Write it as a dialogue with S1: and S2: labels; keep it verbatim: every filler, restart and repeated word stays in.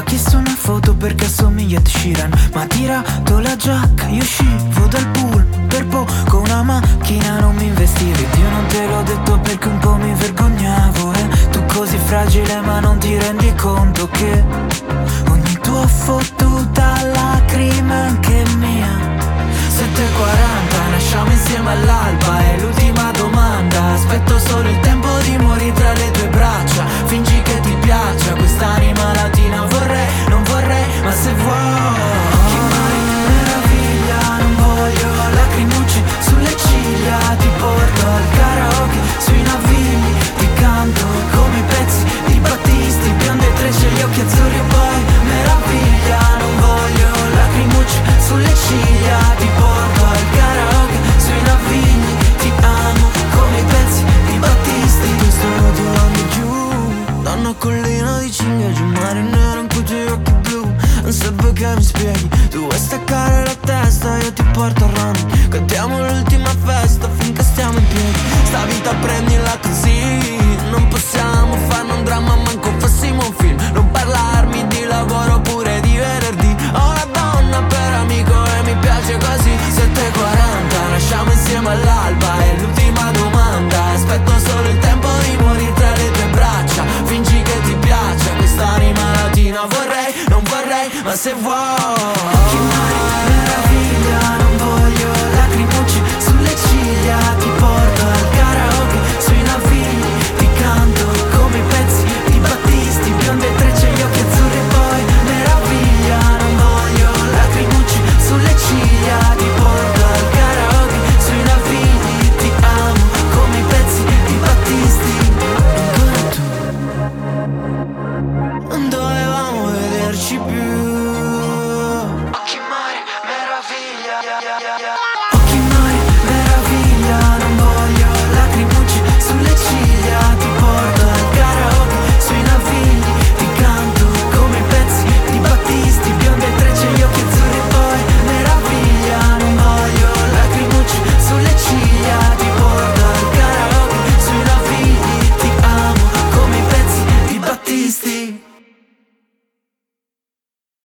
S1: Ha chiesto una foto perché assomiglia a Ed Sheeran. Ma ha tirato la giacca, io uscivo dal pool per poco una macchina non mi investivi. Io non te l'ho detto perché un po' mi vergognavo, eh. Tu così fragile ma non ti rendi conto che ogni tua fottuta lacrima è anche mia. Sette e quaranta, nasciamo insieme all'alba, è l'ultima domanda. Aspetto solo il tempo di morire tra le tue braccia. Fingi che ti piaccia quest'anima latina. Vorrei, non vorrei, ma se vuoi che mai meraviglia. Non voglio lacrimucci sulle ciglia. Ti porto al karaoke, sui navigli. Ti canto come i pezzi di Battisti. Bionde trecce, gli occhi azzurri e poi meraviglia. Non voglio lacrimucci sulle ciglia. Ti porto al karaoke, sui navigli. Ti amo come i pezzi di Battisti. Ti sto rotolando giù da una collina di cinghiali, un mare nero in cui i tuoi occhi blu. Non serve che mi spieghi, tu vuoi staccare la testa, io ti porto a run. Cantiamo l'ultima festa finché stiamo in piedi. Sta vita prendila così, non possiamo farne un dramma manco fossimo un film. Non parlarmi di lavoro pure di venerdì. Ho una donna per amico e mi piace così. Sette e quaranta, nasciamo insieme all'alba, è l'ultima domanda. Aspetto solo il tempo di morire tra le tue braccia. Fingi che ti piaccia quest'anima latina. Vorrei, non vorrei, ma se vuoi che mai meraviglia. Non voglio lacrimucci sulle ciglia. Ti porto al karaoke, sui navigli. Ti canto come i pezzi di Battisti. Bionde trecce, gli occhi azzurri e poi meraviglia. Non voglio lacrimucci sulle ciglia. Ti porto al karaoke, sui navigli. Ti amo come i pezzi di Battisti. Ancora tu, non dovevamo vederci più.